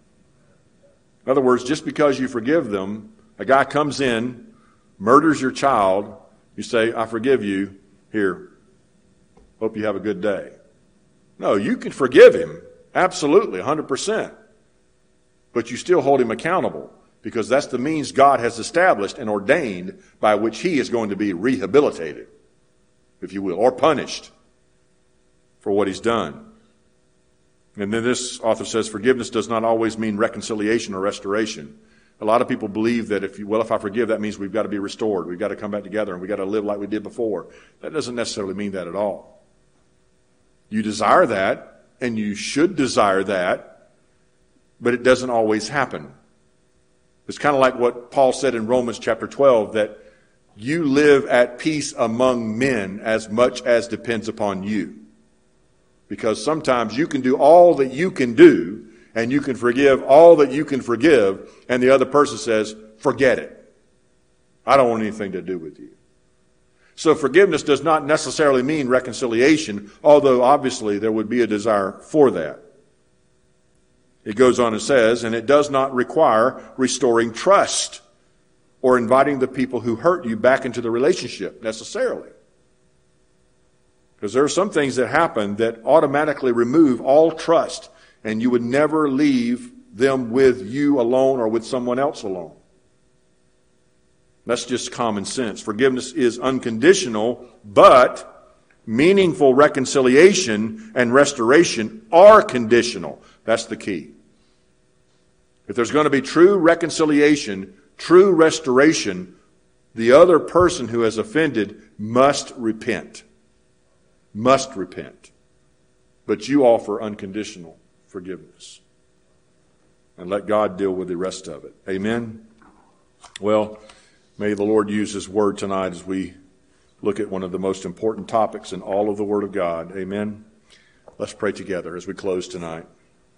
In other words, just because you forgive them, a guy comes in, murders your child, you say, I forgive you, here, hope you have a good day. No, you can forgive him, absolutely, one hundred percent. But you still hold him accountable, because that's the means God has established and ordained by which he is going to be rehabilitated, if you will, or punished for what he's done. And then this author says, forgiveness does not always mean reconciliation or restoration. A lot of people believe that if you, well, if I forgive, that means we've got to be restored. We've got to come back together and we've got to live like we did before. That doesn't necessarily mean that at all. You desire that, and you should desire that, but it doesn't always happen. It's kind of like what Paul said in Romans chapter twelve, that you live at peace among men as much as depends upon you. Because sometimes you can do all that you can do, and you can forgive all that you can forgive, and the other person says, forget it. I don't want anything to do with you. So forgiveness does not necessarily mean reconciliation, although obviously there would be a desire for that. It goes on and says, and it does not require restoring trust or inviting the people who hurt you back into the relationship necessarily. Because there are some things that happen that automatically remove all trust, and you would never leave them with you alone or with someone else alone. That's just common sense. Forgiveness is unconditional, but meaningful reconciliation and restoration are conditional. That's the key. If there's going to be true reconciliation, true restoration, the other person who has offended must repent. Must repent. But you offer unconditional forgiveness. And let God deal with the rest of it. Amen? Well, may the Lord use His Word tonight as we look at one of the most important topics in all of the Word of God. Amen? Let's pray together as we close tonight.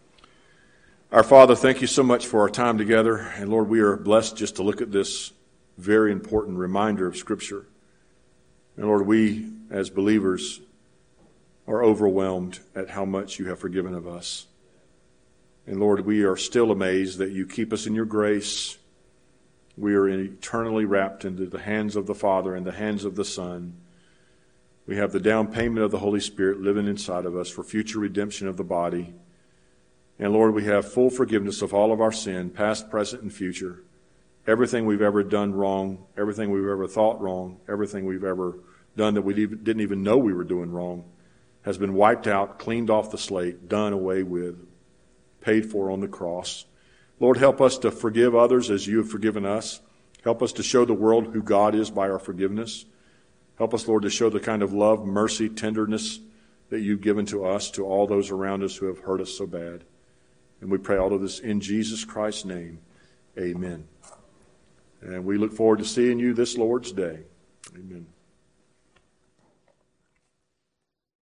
Our Father, thank you so much for our time together. And Lord, we are blessed just to look at this very important reminder of Scripture. And Lord, we as believers are overwhelmed at how much you have forgiven of us. And Lord, we are still amazed that you keep us in your grace. We are eternally wrapped into the hands of the Father and the hands of the Son. We have the down payment of the Holy Spirit living inside of us for future redemption of the body. And Lord, we have full forgiveness of all of our sin, past, present, and future. Everything we've ever done wrong, everything we've ever thought wrong, everything we've ever done that we didn't even know we were doing wrong has been wiped out, cleaned off the slate, done away with, paid for on the cross. Lord, help us to forgive others as you have forgiven us. Help us to show the world who God is by our forgiveness. Help us, Lord, to show the kind of love, mercy, tenderness that you've given to us, to all those around us who have hurt us so bad. And we pray all of this in Jesus Christ's name. Amen. And we look forward to seeing you this Lord's Day. Amen.